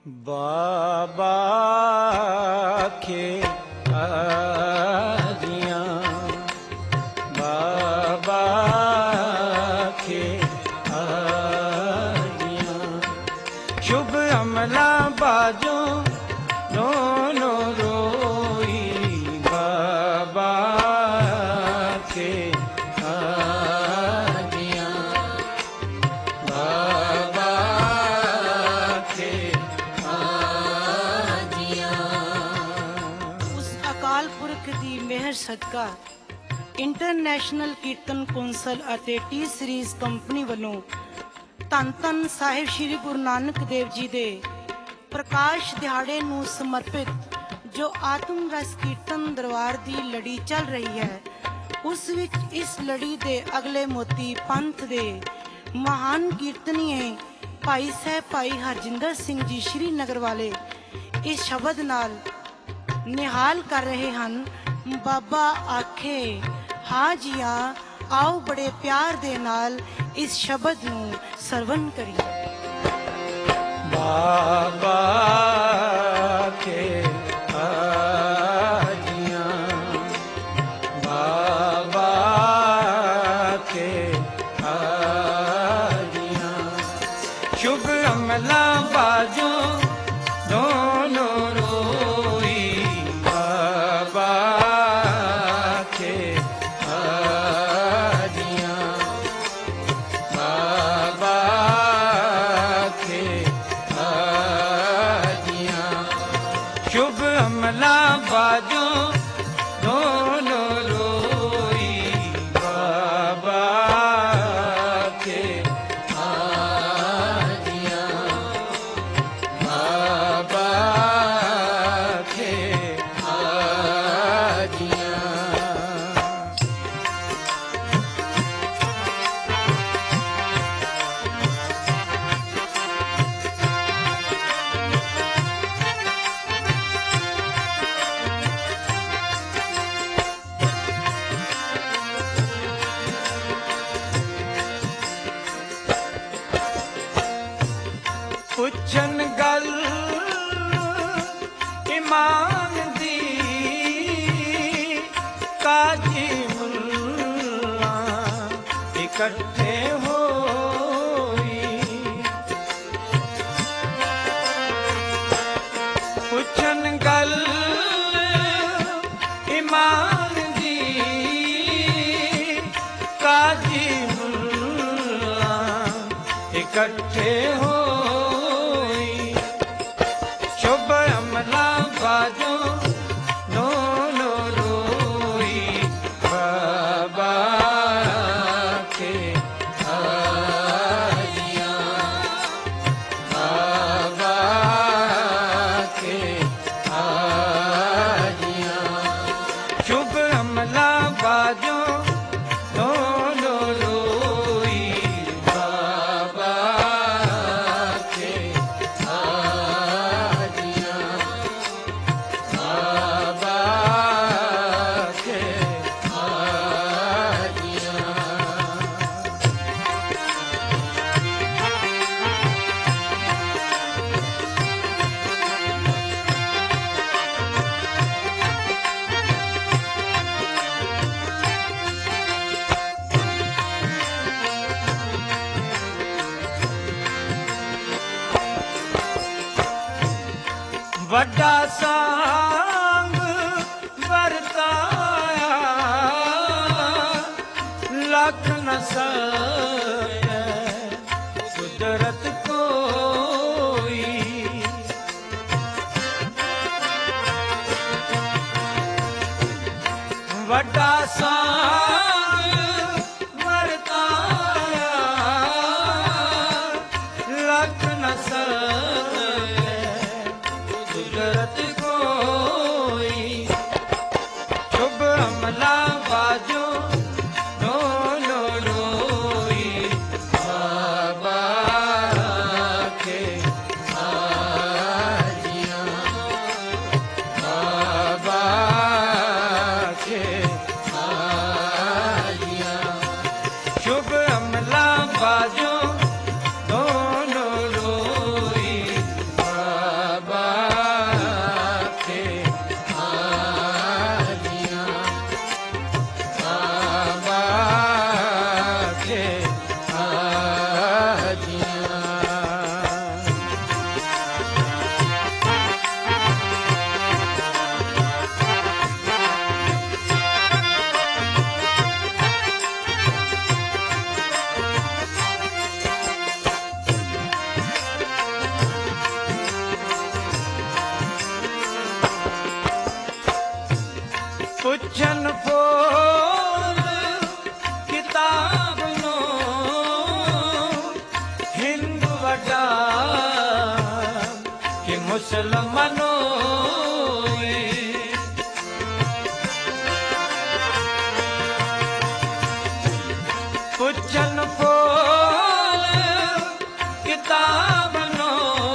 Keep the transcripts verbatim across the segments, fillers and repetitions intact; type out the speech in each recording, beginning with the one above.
बाबा के आजियां, बाबा के आजियां, शुभ अमला बाजों दोनों रोई, बाबा के आजियां, बाबा के मेहर सदका इंटरनेशनल कीर्तन कौंसल ਅਤੇ टी सीरीज कंपनी ਵੱਲੋਂ ਧੰਨ ਧੰਨ ਸਾਹਿਬ श्री गुरु नानक देव जी ਦੇ ਪ੍ਰਕਾਸ਼ ਦਿਹਾੜੇ ਨੂੰ ਸਮਰਪਿਤ ਜੋ ਆਤਮ ਰਸ ਕੀਰਤਨ ਦਰਬਾਰ ਦੀ ਲੜੀ ਚੱਲ ਰਹੀ ਹੈ, ਉਸ ਵਿੱਚ ਇਸ ਲੜੀ ਦੇ ਅਗਲੇ ਮੋਤੀ ਪੰਥ ਦੇ ਮਹਾਨ ਕੀਰਤਨੀਏ ਭਾਈ ਸਾਹਿਬ ਭਾਈ ਹਰਜਿੰਦਰ ਸਿੰਘ ਜੀ श्रीनगर वाले इस शब्द नाल निहाल कर रहे हैं। बाबा आखे हाँ जिया, आओ बड़े प्यार दे नाल इस शब्द नू सरवण करिए। बाबा के आजियां, बाबा के आजियां, शुभ अमला बाजों दोनों रोई, बाबा के आजियां, बाबा के आजियां, शुभ अमला बाजों दोनों रोई, बाबा के आजियां, बाबा के आजियां। पुछन गल ईमान दी, काजी मुल्ला इकट्ठे होई, पुछन गल ईमान दी, काजी मुल्ला इकट्ठे हो, शुभ अमला बाजों दोनों रोई, बाबा के आजियां, बाबा के आजियां, शुभ अमला बाजों दोनों रोई, बाबा के आजियां, बाबा के आजियां। वड्डा सांग वरताया, लख न सके कुदरत कोई, वड्डा सांग वरताया, लख न सके कुदरत कोई। मुसलमानों पुछन फोल किताब नो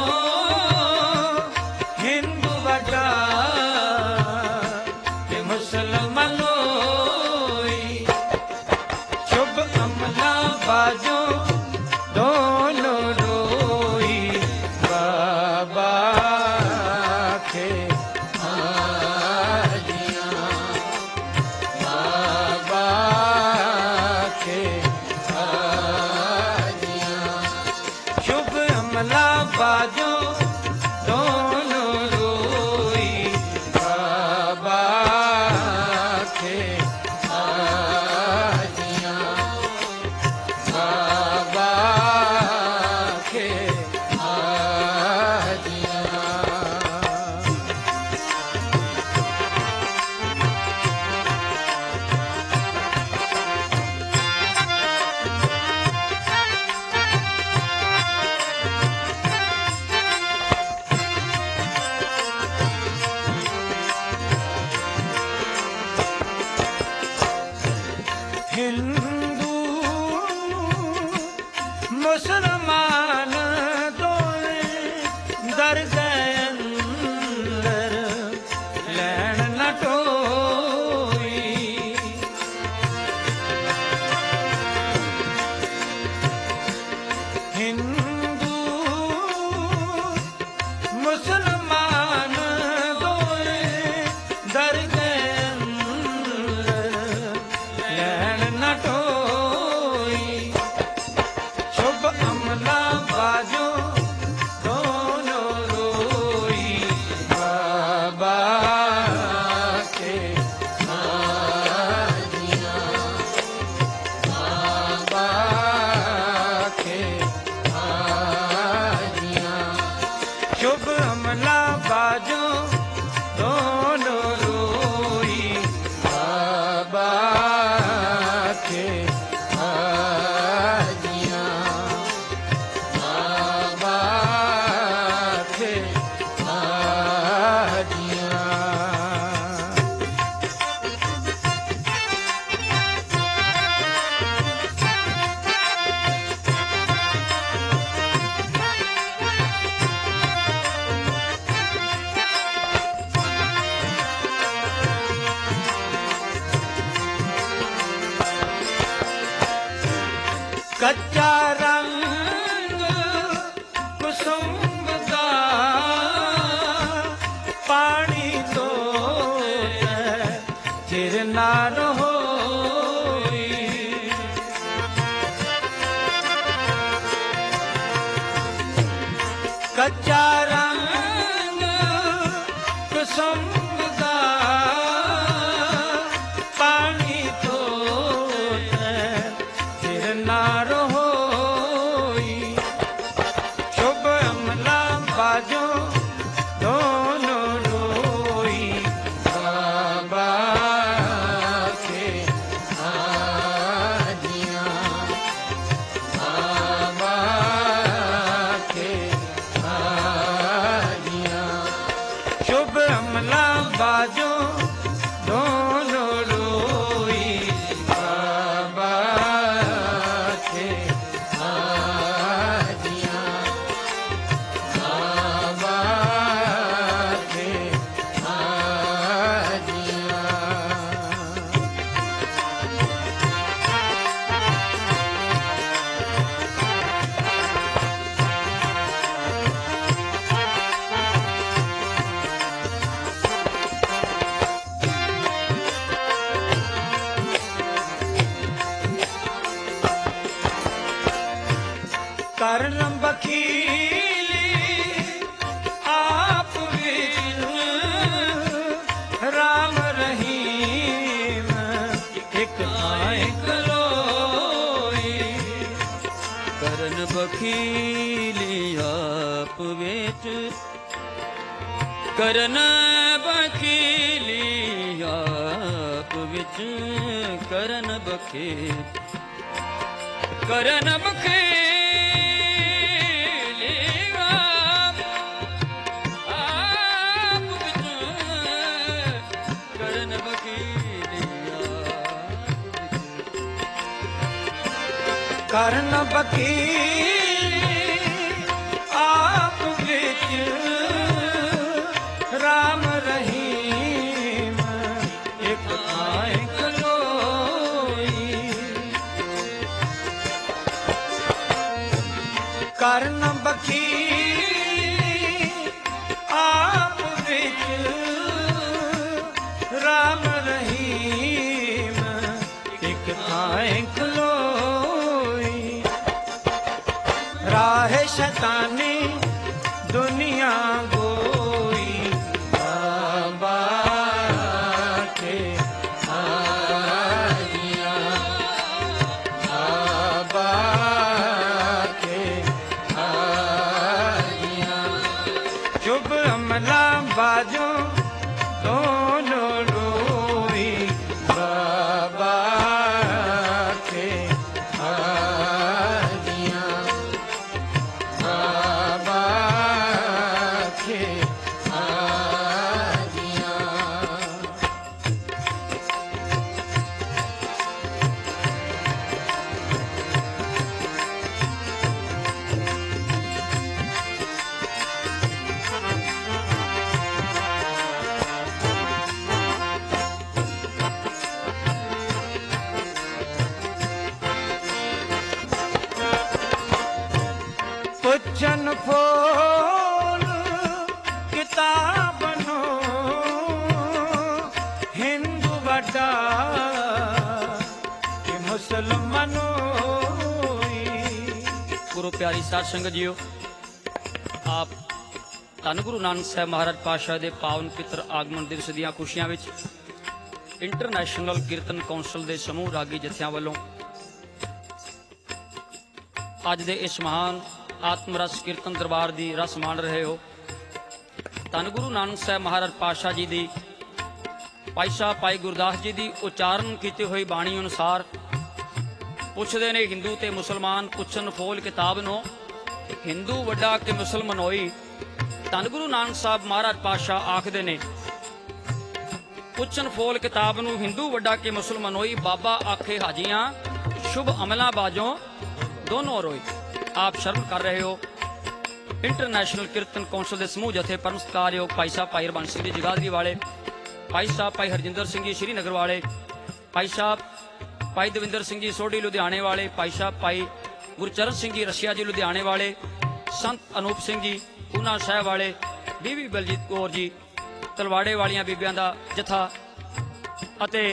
हिंदू वडा के मुसलमानों शुभ अमला बाजो दोनों रोई बाबा के हाजियां बाबा के हाजियां शुभ अमला बाजो दोनों रोई बाबा के हाजियां बाबा के हाजियां हिंदू मुसलमान दोने दरगाह अंदर लैन न टोई हिंदू मुसलमान दोने दरगाह अंदर लैन न टोई शुभ अमला बाजो दोनों रोई बाबा के हाजियां बाबा के हाजियां शुभ अमला बाजो दोनों रोई बाबा के हाजियां बाबा के हाजियां कच्चा रंग कुसुम का पानी तो चिर नार होई कच्चा रंग कुसुम का पानी तो चिर नार होई शुभ अमला बाजो दोनों रोई बाबा के हाजियां बाबा के हाजियां शुभ अमला बाजो दोनों रोई बाबा के हाजियां बाबा के हाजियां कर्ण बखीली आप विच राम रहीम एक थाए खलोई करण बखीली आप विच करण बखीली आप विच करण बखीली करण बखीली आप बकीली आप विच राम रहीम एक थाए खलोई ਕਰਨ ਬਖੀਲੀ ਆਪ ਵਿੱਚ ਰਾਮ ਰਹੀਮ ਇੱਕ ਥਾਂ ਖਲੋਈ ਰਾਹੇ ਸ਼ੈਤਾਨੀ ਦੁਨੀਆ ਗੋਈ ਬਾਬਾ ਕੇ ਆਇਆ ਬਾਬਾ शुभ अमला बाजो दोनों रोई बाबा के आदिया बाबा के आदिया ਪੁੱਛਨ ਫੋਲ ਕਿਤਾਬ ਨੂੰ ਹਿੰਦੂ ਵੱਡਾ ਕਿ ਮੁਸਲਮਾਨੋਈ ਗੁਰੂ ਪਿਆਰੀ ਸਾਧ ਸੰਗਤ ਜੀਓ, ਆਪ ਧੰਨ ਗੁਰੂ ਨਾਨਕ ਸਾਹਿਬ ਮਹਾਰਾਜ ਪਾਤਸ਼ਾਹ ਦੇ ਪਾਵਨ ਪਿੱਤਰ ਆਗਮਨ ਦਿਵਸ ਦੀਆਂ ਖੁਸ਼ੀਆਂ ਵਿੱਚ ਇੰਟਰਨੈਸ਼ਨਲ ਕੀਰਤਨ ਕੌਂਸਲ ਦੇ ਸਮੂਹ ਰਾਗੀ ਜਥਿਆਂ ਵੱਲੋਂ ਅੱਜ ਦੇ ਇਸ ਮਹਾਨ ਆਤਮ ਰਸ ਕੀਰਤਨ ਦਰਬਾਰ ਦੀ ਰਸ ਮਾਣ ਰਹੇ ਹੋ। ਧੰਨ ਗੁਰੂ ਨਾਨਕ ਸਾਹਿਬ ਮਹਾਰਾਜ ਪਾਤਸ਼ਾਹ ਜੀ ਦੀ ਭਾਈ ਸਾਹਿਬ ਭਾਈ ਗੁਰਦਾਸ ਜੀ ਦੀ ਉਚਾਰਨ ਕੀਤੀ ਹੋਈ ਬਾਣੀ ਅਨੁਸਾਰ ਪੁੱਛਦੇ ਨੇ ਹਿੰਦੂ ਤੇ ਮੁਸਲਮਾਨ ਪੁੱਛਣ ਫੋਲ ਕਿਤਾਬ ਨੂੰ ਹਿੰਦੂ ਵੱਡਾ ਕਿ ਮੁਸਲਮਾਨ ਹੋਈ। ਧੰਨ ਗੁਰੂ ਨਾਨਕ ਸਾਹਿਬ ਮਹਾਰਾਜ ਪਾਤਸ਼ਾਹ ਆਖਦੇ ਨੇ ਪੁੱਛਣ ਫੋਲ ਕਿਤਾਬ ਨੂੰ ਹਿੰਦੂ ਵੱਡਾ ਕਿ ਮੁਸਲਮਾਨ ਹੋਈ ਬਾਬਾ ਆਖੇ ਹਾਜੀਆਂ ਸ਼ੁਭ ਅਮਲਾਂ ਬਾਜੋਂ ਦੋਨੋਂ ਰੋਈ। ਆਪ ਸ਼ਰਮ ਕਰ ਰਹੇ ਹੋ ਇੰਟਰਨੈਸ਼ਨਲ ਕੀਰਤਨ ਕੌਂਸਲ ਦੇ ਸਮੂਹ ਜਥੇ ਪਰਮ ਸਤਿਕਾਰਯੋਗ ਭਾਈ ਸਾਹਿਬ ਭਾਈ ਹਰਬੰਸ ਸਿੰਘ ਜੀ ਜਗਾਦਰੀ ਵਾਲੇ, ਭਾਈ ਸਾਹਿਬ ਭਾਈ ਹਰਜਿੰਦਰ ਸਿੰਘ ਜੀ ਸ਼੍ਰੀਨਗਰ ਵਾਲੇ, ਭਾਈ ਸਾਹਿਬ ਭਾਈ ਦਵਿੰਦਰ ਸਿੰਘ ਜੀ ਸੋਢੀ ਲੁਧਿਆਣੇ ਵਾਲੇ, ਭਾਈ ਸਾਹਿਬ ਭਾਈ ਗੁਰਚਰਨ ਸਿੰਘ ਜੀ ਰਸ਼ੀਆ ਜੀ ਲੁਧਿਆਣੇ ਵਾਲੇ, ਸੰਤ ਅਨੂਪ ਸਿੰਘ ਜੀ ਪੂਨਾ ਸਾਹਿਬ ਵਾਲੇ, ਬੀਬੀ ਬਲਜੀਤ ਕੌਰ ਜੀ ਤਲਵਾੜੇ ਵਾਲੀਆਂ ਬੀਬੀਆਂ ਦਾ ਜਥਾ ਅਤੇ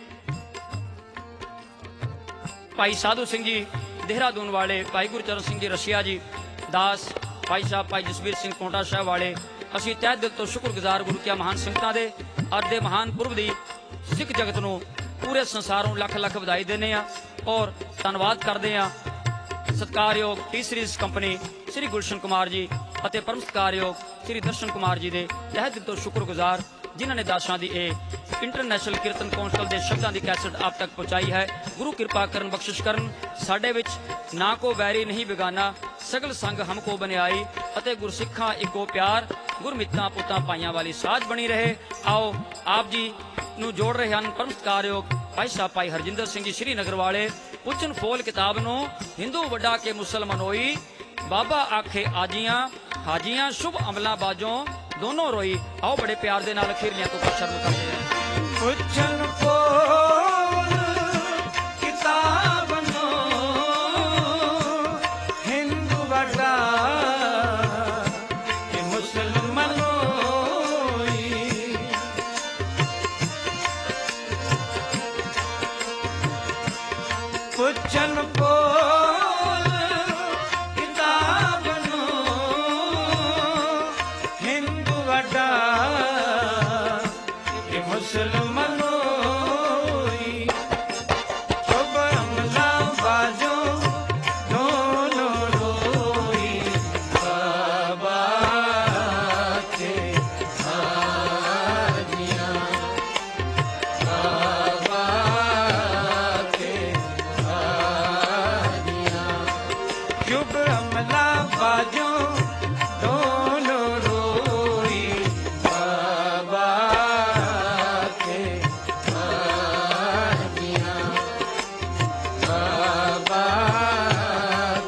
ਭਾਈ ਸਾਧੂ ਸਿੰਘ ਜੀ ਦੇਹਰਾਦੂਨ ਵਾਲੇ, ਭਾਈ ਗੁਰਚਰਨ ਸਿੰਘ ਜੀ ਰਸ਼ੀਆ ਜੀ ਦਾਸ, ਭਾਈ ਸਾਹਿਬ ਭਾਈ ਜਸਵੀਰ ਸਿੰਘ ਪੌਂਟਾ ਸਾਹਿਬ ਵਾਲੇ, ਅਸੀਂ ਤਹਿ ਦਿਲ ਤੋਂ ਸ਼ੁਕਰਗੁਜ਼ਾਰ ਗੁਰੂ ਕੀ ਮਹਾਨ ਸੰਗਤਾਂ ਦੇ ਅੱਜ ਦੇ ਮਹਾਨ ਪੁਰਬ ਦੀ ਸਿੱਖ ਜਗਤ ਨੂੰ ਪੂਰੇ ਸੰਸਾਰ ਨੂੰ ਲੱਖ ਲੱਖ ਵਧਾਈ ਦਿੰਦੇ ਆ ਔਰ ਧੰਨਵਾਦ ਕਰਦੇ ਆ ਸਤਿਕਾਰਯੋਗ T Series company Shri Gulshan Kumar ji ਅਤੇ ਪਰਮ ਸਤਿਕਾਰਯੋਗ ਸ੍ਰੀ ਦਰਸ਼ਨ ਕੁਮਾਰ ਜੀ ਦੇ ਤਹਿ ਦਿਲ ਤੋਂ ਸ਼ੁਕਰਗੁਜ਼ਾਰ ਜਿਨ੍ਹਾਂ ਨੇ ਦਾਸਾਂ ਦੀ ਇਹ ਇੰਟਰਨੈਸ਼ਨਲ ਕੀਰਤਨ ਕੌਂਸਲ ਦੇ ਸ਼ਬਦਾਂ ਦੀ ਕੈਸਟ ਆਪ ਤੱਕ ਪਹੁੰਚਾਈ ਹੈ। ਗੁਰੂ ਕਿਰਪਾ ਕਰਨ ਬਖਸ਼ਿਸ਼ ਕਰਨ ਸਾਡੇ ਵਿੱਚ ਨਾ ਕੋ ਵੈਰੀ ਨਹੀਂ ਬਿਗਾਨਾ ਸਗਲ ਸੰਗ ਹਮ ਕੋ ਬਨਿਆਈ ਅਤੇ ਗੁਰਸਿੱਖਾਂ ਇੱਕੋ ਪਿਆਰ ਗੁਰਮਿੱਤਾਂ ਪੁੱਤਾਂ ਭਾਈਆਂ ਵਾਲੀ ਸਾਜ ਬਣੀ ਰਹੇ। ਆਓ ਆਪ ਜੀ ਨੂੰ ਜੋੜ ਰਹੇ ਹਨ ਪਰਮ ਸਤਿਕਾਰਯੋਗ ਭਾਈ ਸਾਹਿਬ ਭਾਈ ਹਰਜਿੰਦਰ ਸਿੰਘ ਜੀ ਸ਼੍ਰੀਨਗਰ ਵਾਲੇ ਪੁੱਛਣ ਫੋਲ ਕਿਤਾਬ ਨੂੰ ਹਿੰਦੂ ਵੱਡਾ ਕੇ ਮੁਸਲਮਾਨ ਹੋਈ ਬਾਬਾ ਆਖੇ ਆਜੀਆਂ ਹਾਜੀਆਂ ਸ਼ੁਭ ਅਮਲਾਂ ਬਾਜੋਂ ਦੋਨੋਂ ਰੋਈ। ਆਓ ਬੜੇ ਪਿਆਰ ਦੇ ਨਾਲ ਅਖੀਰਲੀਆਂ ਤੋਂ ਸ਼ਰਮ ਕਰਦੇ ਹਾਂ। ਪੁੱਛਣ ਫੋਲ ਕਿਤਾਬ ਨੂੰ ਹਿੰਦੂ ਵੱਡਾ ਕਿ ਮੁਸਲਮਾਨ ਹੋਈ ਪੁੱਛਣ ਫੋਲ ਕਿਤਾਬ ਨੂੰ ਹਿੰਦੂ ਵੱਡਾ ਕਿ ਮੁਸਲਮਾਨ ਹੋਈ ਸ਼ੁਭ ਅਮਲਾਂ ਬਾਜੋਂ ਦੋਨੋਂ ਰੋਈ ਬਾਬਾ ਕੇ ਆਜੀਆਂ ਬਾਬਾ ਕੇ ਆਜੀਆਂ ਸ਼ੁਭ ਅਮਲਾਂ ਬਾਜੋਂ ਦੋਨੋਂ ਰੋਈ ਬਾਬਾ ਕੇ ਆਜੀਆਂ ਬਾਬਾ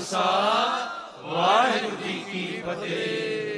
खालसा वाहिगुरू जी की फतेह।